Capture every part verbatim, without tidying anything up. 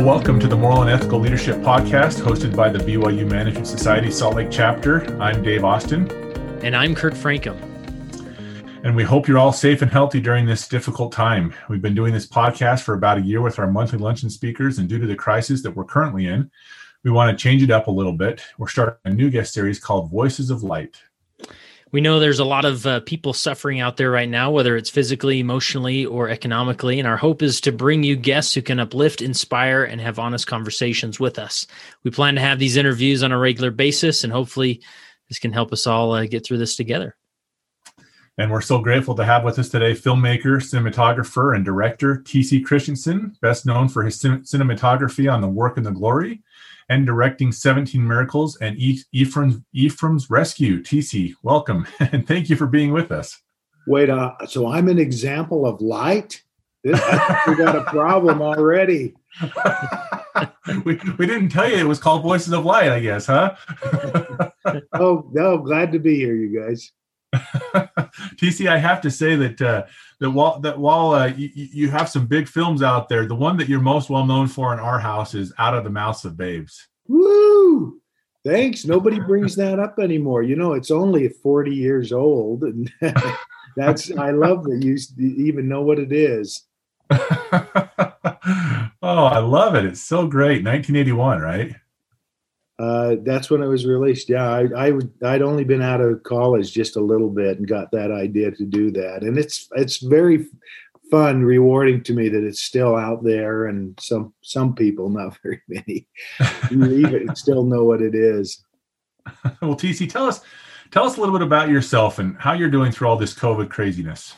welcome to the Moral and Ethical Leadership Podcast, hosted by the B Y U Management Society Salt Lake Chapter. I'm Dave Austin. And I'm Kurt Frankum. And we hope you're all safe and healthy during this difficult time. We've been doing this podcast for about a year with our monthly luncheon speakers, and due to the crisis that we're currently in, we want to change it up a little bit. We're starting a new guest series called Voices of Light. We know there's a lot of uh, people suffering out there right now, whether it's physically, emotionally, or economically. And our hope is to bring you guests who can uplift, inspire, and have honest conversations with us. We plan to have these interviews on a regular basis, and hopefully this can help us all uh, get through this together. And we're so grateful to have with us today filmmaker, cinematographer, and director T C Christensen, best known for his cin- cinematography on The Work and the Glory, and directing seventeen Miracles and e- Ephraim's, Ephraim's Rescue. T C, welcome, and thank you for being with us. Wait, uh, so I'm an example of light? This, I think we got a problem already. we, we didn't tell you it was called Voices of Light, I guess, huh? oh, no, glad to be here, you guys. T C, I have to say that uh, that while that while uh, you, you have some big films out there, the one that you're most well known for in our house is Out of the Mouths of Babes. Woo! Thanks. Nobody brings that up anymore. You know, it's only forty years old, and that's I love that you even know what it is. Oh, I love it. It's so great. nineteen eighty-one, right? Uh, that's when it was released. Yeah, I, I would, I'd only been out of college just a little bit and got that idea to do that. And it's it's very fun, rewarding to me that it's still out there, and some some people, not very many, even still know what it is. Well, T C, tell us tell us a little bit about yourself and how you're doing through all this COVID craziness.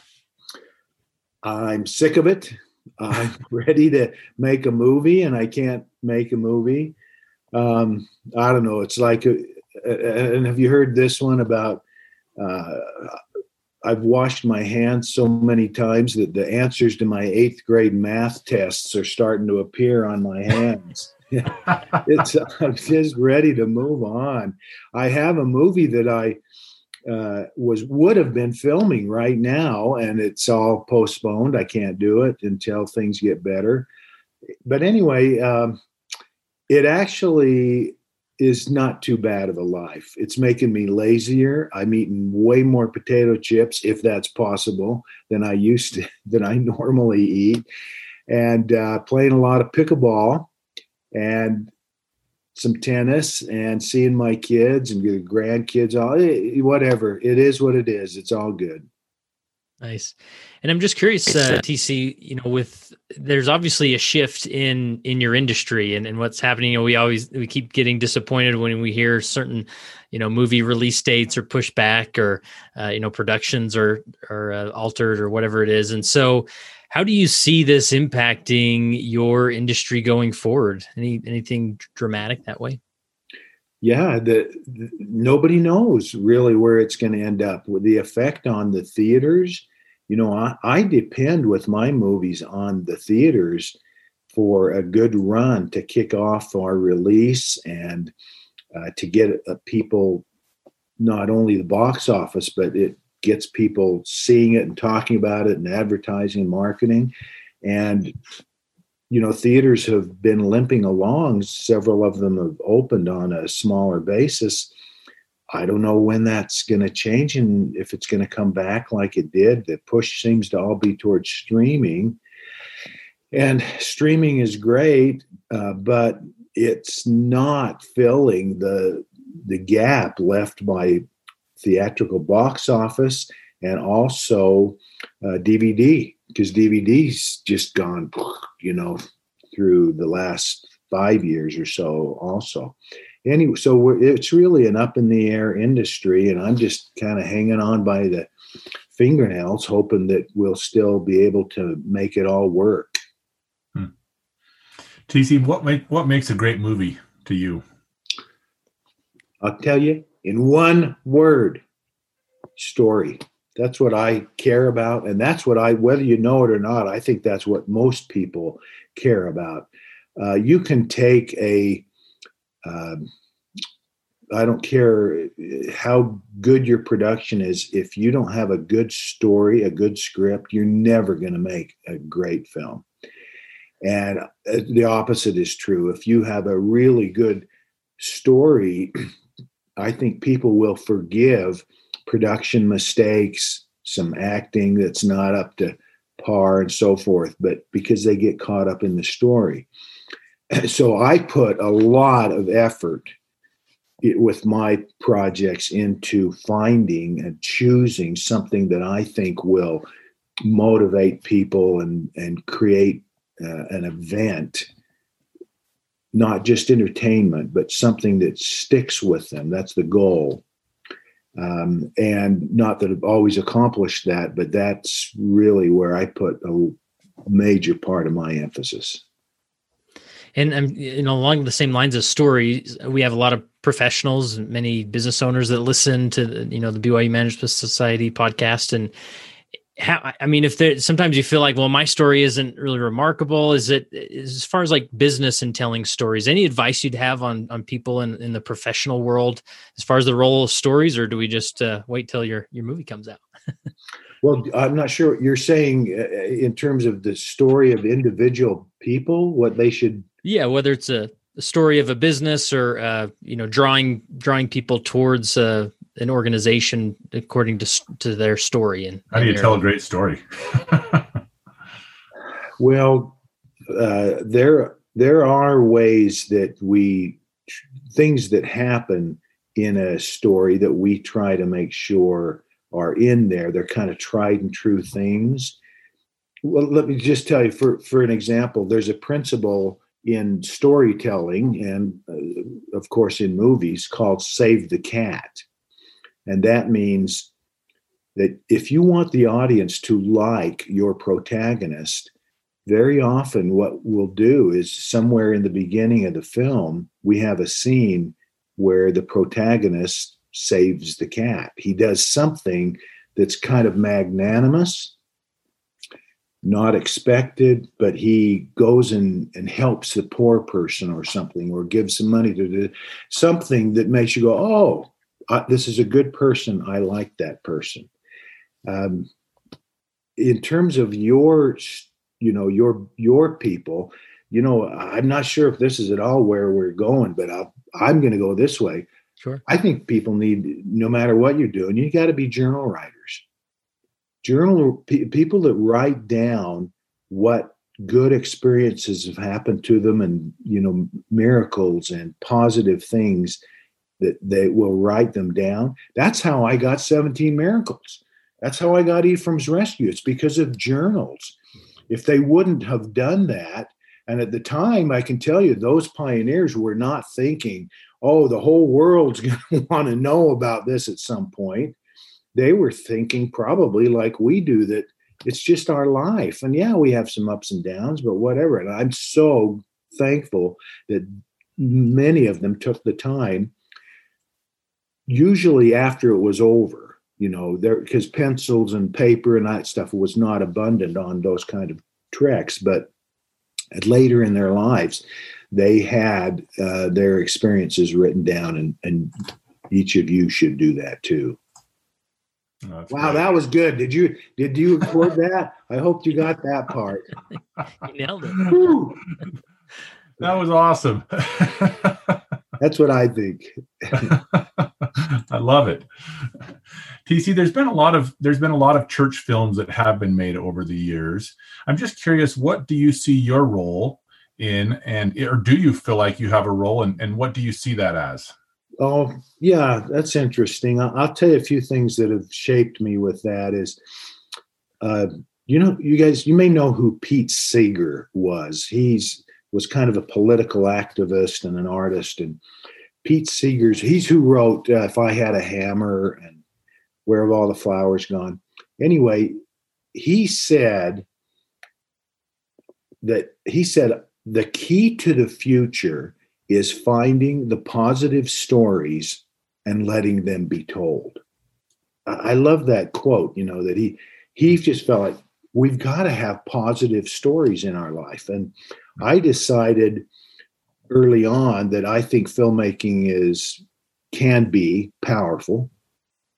I'm sick of it. I'm ready to make a movie, and I can't make a movie. Um, I don't know. It's like, a, a, and have you heard this one about, uh, I've washed my hands so many times that the answers to my eighth grade math tests are starting to appear on my hands. it's, I'm just ready to move on. I have a movie that I, uh, was, would have been filming right now, and it's all postponed. I can't do it until things get better. But anyway, um, it actually is not too bad of a life. It's making me lazier. I'm eating way more potato chips, if that's possible, than I used to, than I normally eat, and uh, playing a lot of pickleball and some tennis and seeing my kids and the grandkids, all whatever. It is what it is. It's all good. Nice. And I'm just curious, uh, T C, you know, with there's obviously a shift in in your industry and, and what's happening. You know, we always we keep getting disappointed when we hear certain, you know, movie release dates are pushed back or, uh, you know, productions are are uh, altered or whatever it is. And so, how do you see this impacting your industry going forward? Any anything dramatic that way? Yeah, the, the nobody knows really where it's going to end up with the effect on the theaters. You know, I, I depend with my movies on the theaters for a good run to kick off our release and uh, to get uh, people, not only the box office, but it gets people seeing it and talking about it and advertising and marketing. And you know, theaters have been limping along. Several of them have opened on a smaller basis. I don't know when that's going to change and if it's going to come back like it did. The push seems to all be towards streaming. And streaming is great, uh, but it's not filling the, the gap left by theatrical box office and also uh, D V D. Because D V D's just gone, you know, through the last five years or so also. Anyway, so we're, it's really an up in the air industry, and I'm just kind of hanging on by the fingernails, hoping that we'll still be able to make it all work. Hmm. T C, what make, what makes a great movie to you? I'll tell you in one word: story. That's what I care about. And that's what I, whether you know it or not, I think that's what most people care about. Uh, you can take a, uh, I don't care how good your production is. If you don't have a good story, a good script, you're never going to make a great film. And the opposite is true. If you have a really good story, I think people will forgive production mistakes, some acting that's not up to par and so forth, but because they get caught up in the story. So I put a lot of effort with my projects into finding and choosing something that I think will motivate people and, and create uh, an event, not just entertainment, but something that sticks with them. That's the goal. Um, and not that I've always accomplished that, but that's really where I put a major part of my emphasis. And um, you know, along the same lines of stories, we have a lot of professionals, many business owners that listen to the, you know, the B Y U Management Society podcast. And how, I mean, if there, sometimes you feel like, well, my story isn't really remarkable. Is it, as far as like business and telling stories, any advice you'd have on, on people in, in the professional world, as far as the role of stories, or do we just uh, wait till your, your movie comes out? Well, I'm not sure what you're saying uh, in terms of the story of individual people, what they should. Yeah. Whether it's a, a story of a business or, uh, you know, drawing, drawing people towards uh, an organization according to, to their story. And how do you their, tell a great story? Well, uh, there, there are ways that we, things that happen in a story that we try to make sure are in there. They're kind of tried and true things. Well, let me just tell you, for, for an example, there's a principle in storytelling and, uh, of course, in movies called save the cat. And that means that if you want the audience to like your protagonist, very often what we'll do is somewhere in the beginning of the film, we have a scene where the protagonist saves the cat. He does something that's kind of magnanimous, not expected, but he goes and, and helps the poor person or something, or gives some money to do something that makes you go, oh, uh, this is a good person. I like that person. Um, in terms of your, you know, your, your people, you know, I'm not sure if this is at all where we're going, but I'll, I'm going to go this way. Sure. I think people need, no matter what you're doing, you got to be journal writers. Journal pe- people that write down what good experiences have happened to them, and, you know, miracles and positive things, that they will write them down. That's how I got seventeen Miracles. That's how I got Ephraim's Rescue. It's because of journals. If they wouldn't have done that, and at the time, I can tell you, those pioneers were not thinking, oh, the whole world's going to want to know about this at some point. They were thinking probably like we do, that it's just our life. And yeah, we have some ups and downs, but whatever. And I'm so thankful that many of them took the time, usually after it was over, you know, there, because pencils and paper and that stuff was not abundant on those kind of treks. But later in their lives, they had uh, their experiences written down, and, and each of you should do that too. Oh, wow, great. That was good. Did you did you record that? I hope you got that part. You nailed it. That was awesome. That's what I think. I love it. T C, there's been a lot of there's been a lot of church films that have been made over the years. I'm just curious, what do you see your role in, and or do you feel like you have a role, and, and what do you see that as? Oh, yeah, that's interesting. I'll, I'll tell you a few things that have shaped me with that is, uh, you know, you guys, you may know who Pete Seeger was. He's was kind of a political activist and an artist. And Pete Seeger's, he's who wrote uh, If I Had a Hammer and Where Have All the Flowers Gone? Anyway, he said that, he said, the key to the future is finding the positive stories and letting them be told. I love that quote, you know, that he, he just felt like we've got to have positive stories in our life. And I decided early on that I think filmmaking is, can be powerful,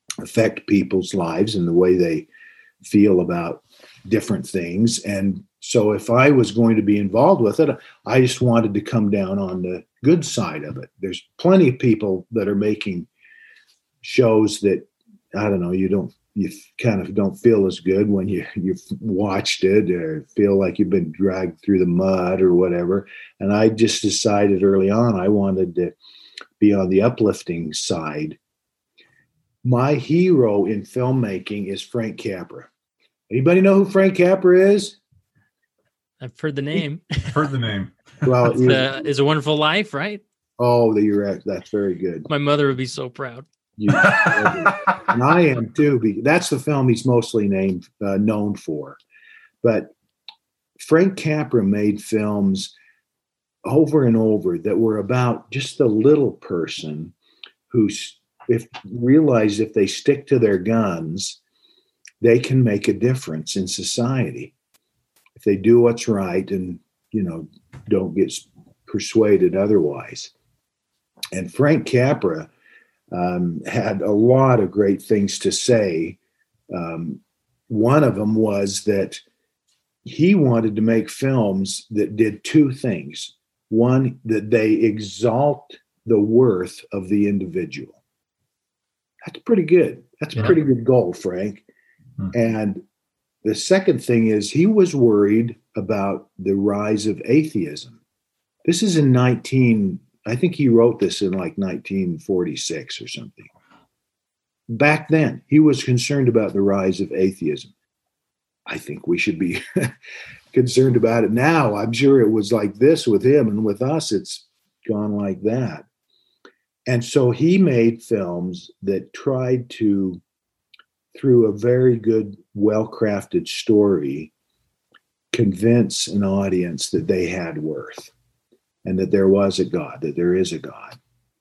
affect people's lives and the way they feel about different things. And So if I was going to be involved with it, I just wanted to come down on the good side of it. There's plenty of people that are making shows that, I don't know, you don't, you kind of don't feel as good when you, you've watched it or feel like you've been dragged through the mud or whatever. And I just decided early on, I wanted to be on the uplifting side. My hero in filmmaking is Frank Capra. Anybody know who Frank Capra is? I've heard the name. Heard the name. Well, it's, uh, It's a Wonderful Life, right? Oh, that you're right. That's very good. My mother would be so proud. You, and I am too. That's the film he's mostly named uh, known for. But Frank Capra made films over and over that were about just the little person who, if realize if they stick to their guns, they can make a difference in society. If they do what's right and, you know, don't get persuaded otherwise. And Frank Capra um, had a lot of great things to say. Um, one of them was that he wanted to make films that did two things. One, that they exalt the worth of the individual. That's pretty good. That's a pretty good goal, Frank. Hmm. And the second thing is he was worried about the rise of atheism. This is in nineteen, I think he wrote this in like nineteen forty-six or something. Back then, he was concerned about the rise of atheism. I think we should be concerned about it now. I'm sure it was like this with him, and with us, it's gone like that. And so he made films that tried to, through a very good, well-crafted story, convince an audience that they had worth and that there was a God, that there is a God.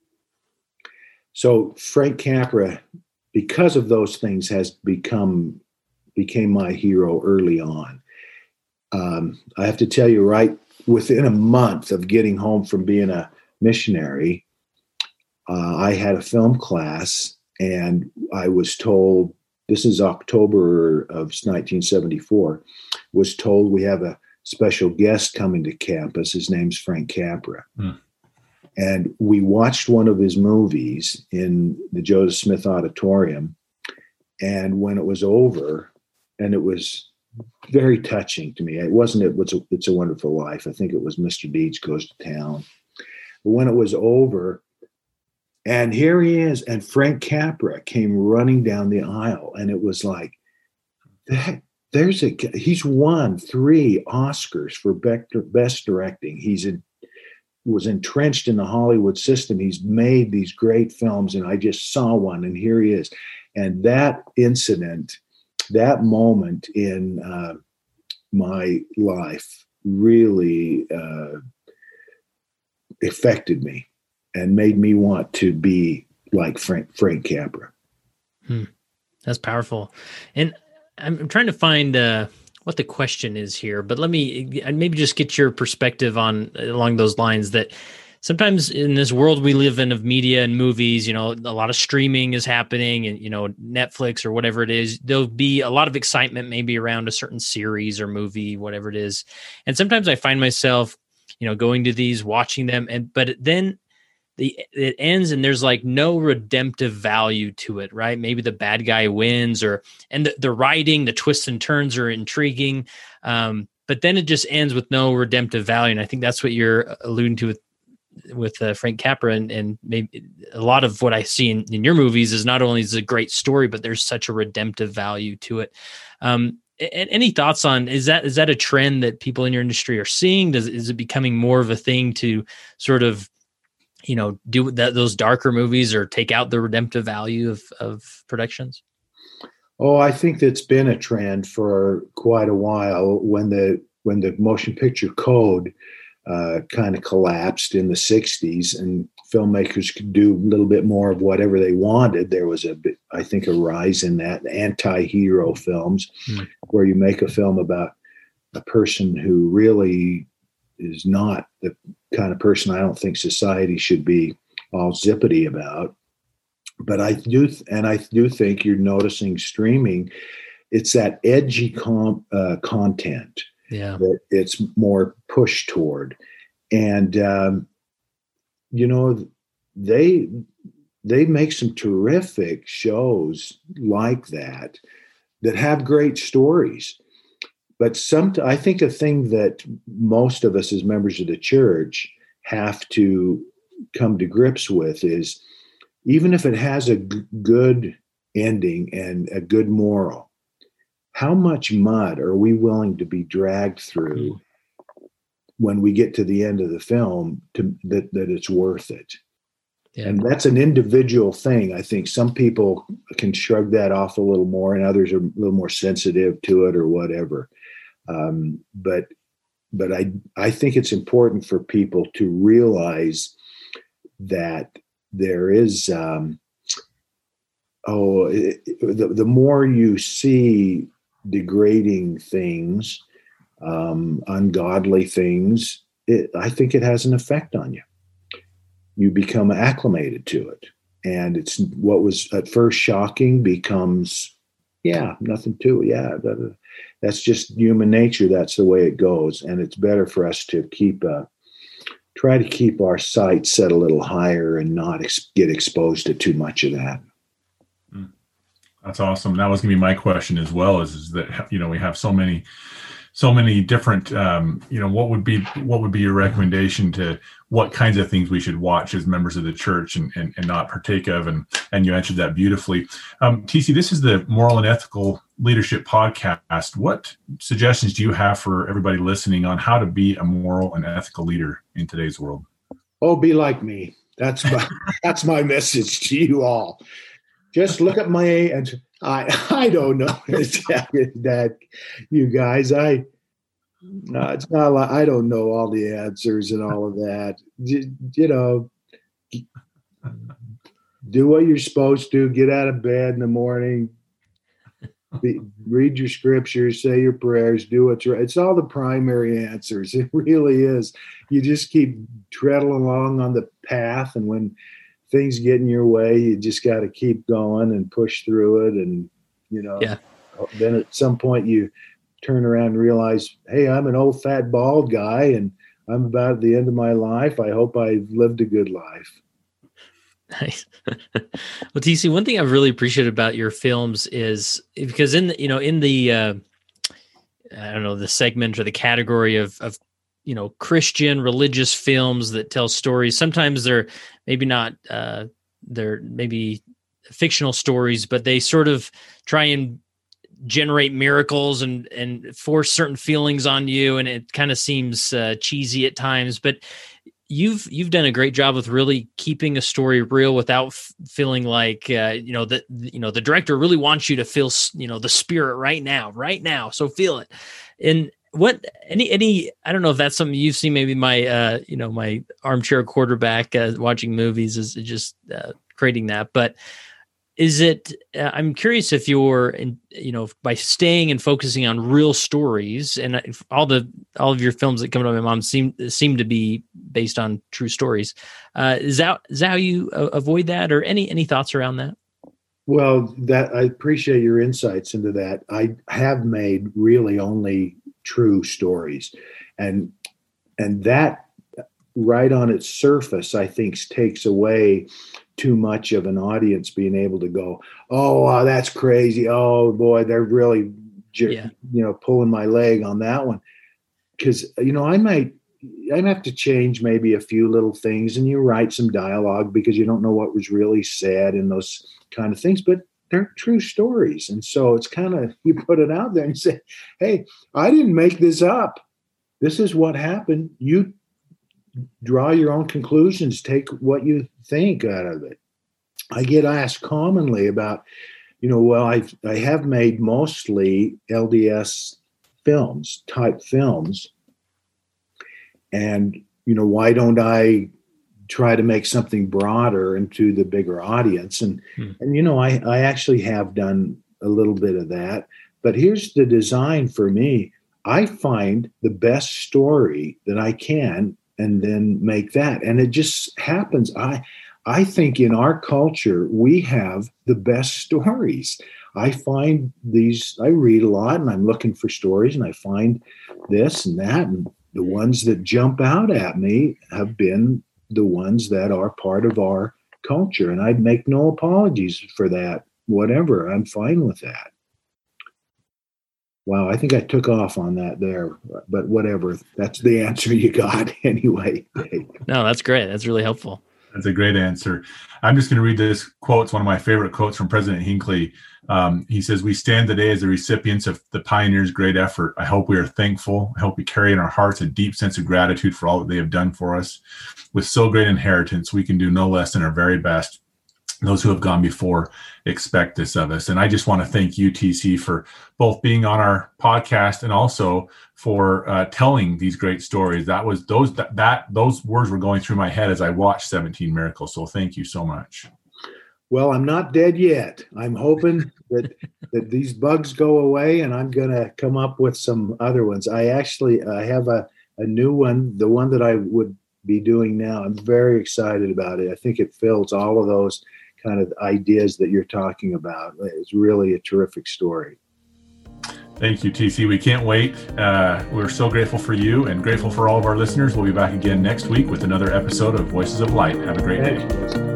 So Frank Capra, because of those things, has become became my hero early on. Um, I have to tell you, right within a month of getting home from being a missionary, uh, I had a film class, and I was told, this is October of nineteen seventy-four, was told we have a special guest coming to campus. His name's Frank Capra. Hmm. And we watched one of his movies in the Joseph Smith Auditorium. And when it was over, and it was very touching to me. It wasn't it was a, It's a Wonderful Life. I think it was Mister Deeds Goes to Town. But when it was over, and here he is, and Frank Capra came running down the aisle, and it was like, that, there's a he's won three Oscars for best directing. He's in, was entrenched in the Hollywood system. He's made these great films, and I just saw one, and here he is. And that incident, that moment in uh, my life really uh, affected me and made me want to be like Frank, Frank Capra. Hmm. That's powerful. And I'm trying to find uh, what the question is here, but let me maybe just get your perspective on along those lines that sometimes in this world we live in of media and movies, you know, a lot of streaming is happening and, you know, Netflix or whatever it is, there'll be a lot of excitement maybe around a certain series or movie, whatever it is. And sometimes I find myself, you know, going to these, watching them, and but then the it ends and there's like no redemptive value to it, right? Maybe the bad guy wins, or and the, the writing, the twists and turns are intriguing, um, but then it just ends with no redemptive value. And I think that's what you're alluding to with with uh, Frank Capra, and, and maybe a lot of what I see in, in your movies is not only is it a great story, but there's such a redemptive value to it. Um, and any thoughts on, is that, is that a trend that people in your industry are seeing? Does, is it becoming more of a thing to sort of, you know, do that, those darker movies, or take out the redemptive value of, of productions? Oh, I think that's been a trend for quite a while. When the, when the motion picture code Uh, kind of collapsed in the sixties, and filmmakers could do a little bit more of whatever they wanted. There was a bit, I think, a rise in that, anti-hero films, mm. where you make a film about a person who really is not the kind of person I don't think society should be all zippity about. But I do, and I do think you're noticing streaming, it's that edgy com, uh, content. Yeah. that it's more pushed toward. And, um, you know, they, they make some terrific shows like that, that have great stories. But some, I think a thing that most of us as members of the church have to come to grips with is, even if it has a g- good ending and a good moral, how much mud are we willing to be dragged through mm. when we get to the end of the film to that, that it's worth it? Yeah. And that's an individual thing. I think some people can shrug that off a little more, and others are a little more sensitive to it or whatever. Um, but but I I think it's important for people to realize that there is um, oh it, the the more you see degrading things, um, ungodly things, it, I think it has an effect on you. You become acclimated to it, and it's what was at first shocking becomes, yeah, nothing to it. Yeah, that, that's just human nature. That's the way it goes, and it's better for us to keep uh, try to keep our sights set a little higher and not ex- get exposed to too much of that. That's awesome. That was going to be my question as well. Is, is that, you know, we have so many. So many different, um, you know, what would be what would be your recommendation to what kinds of things we should watch as members of the church and, and, and not partake of? And and you answered that beautifully. Um, T C, this is the Moral and Ethical Leadership Podcast. What suggestions do you have for everybody listening on how to be a moral and ethical leader in today's world? Oh, be like me. That's my that's my message to you all. Just look at my and I I don't know that you guys I no it's not like I don't know all the answers and all of that. You, you know, do what you're supposed to. Get out of bed in the morning. Be, read your scriptures. Say your prayers. Do what's right. It's all the primary answers. It really is. You just keep treading along on the path, and when things get in your way, you just got to keep going and push through it. And, you know, yeah. then at some point you turn around and realize, hey, I'm an old fat bald guy and I'm about at the end of my life. I hope I've lived a good life. Nice. Well, T C, one thing I've really appreciated about your films is because in the, you know, in the, uh, I don't know, the segment or the category of, of, you know, Christian religious films that tell stories. Sometimes they're maybe not, uh, they're maybe fictional stories, but they sort of try and generate miracles and, and force certain feelings on you. And it kind of seems uh, cheesy at times, but you've, you've done a great job with really keeping a story real without f- feeling like, uh, you know, that, you know, the director really wants you to feel, you know, the spirit right now, right now. So feel it. And, What any any I don't know if that's something you've seen. Maybe my uh you know my armchair quarterback uh, watching movies is just uh, creating that. But is it? Uh, I'm curious if you're in, you know by staying and focusing on real stories, and all the all of your films that come to my mom seem seem to be based on true stories. Uh, is that is that how you uh, avoid that, or any any thoughts around that? Well, that I appreciate your insights into that. I have made really only true stories, and and that right on its surface, I think, takes away too much of an audience being able to go, oh, wow, that's crazy. Oh boy, they're really, yeah. you know, pulling my leg on that one. Because, you know, I might, I have to change maybe a few little things, and you write some dialogue because you don't know what was really said and those kind of things, but they're true stories. And so it's kind of, you put it out there and say, hey, I didn't make this up. This is what happened. You draw your own conclusions, take what you think out of it. I get asked commonly about, you know, well, I I have made mostly L D S films, type films. And, you know, why don't I try to make something broader into the bigger audience? And, hmm. and you know, I, I actually have done a little bit of that. But here's the design for me. I find the best story that I can and then make that. And it just happens. I I think in our culture, we have the best stories. I find these, I read a lot and I'm looking for stories and I find this and that. And the ones that jump out at me have been the ones that are part of our culture. And I'd make no apologies for that. Whatever, I'm fine with that. Wow, I think I took off on that there, but whatever. That's the answer you got anyway. No, that's great. That's really helpful. That's a great answer. I'm just going to read this quote. It's one of my favorite quotes from President Hinckley. Um, he says, "We stand today as the recipients of the pioneers' great effort. I hope we are thankful. I hope we carry in our hearts a deep sense of gratitude for all that they have done for us. With so great inheritance, we can do no less than our very best. Those who have gone before expect this of us." And I just want to thank you, T C, for both being on our podcast and also for uh, telling these great stories. That was those that, that those words were going through my head as I watched seventeen Miracles. So thank you so much. Well, I'm not dead yet. I'm hoping that that these bugs go away, and I'm going to come up with some other ones. I actually I have a, a new one, the one that I would be doing now. I'm very excited about it. I think it fills all of those kind of ideas that you're talking about. It's really a terrific story. Thank you, T C. We can't wait. Uh, we're so grateful for you and grateful for all of our listeners. We'll be back again next week with another episode of Voices of Light. Have a great day.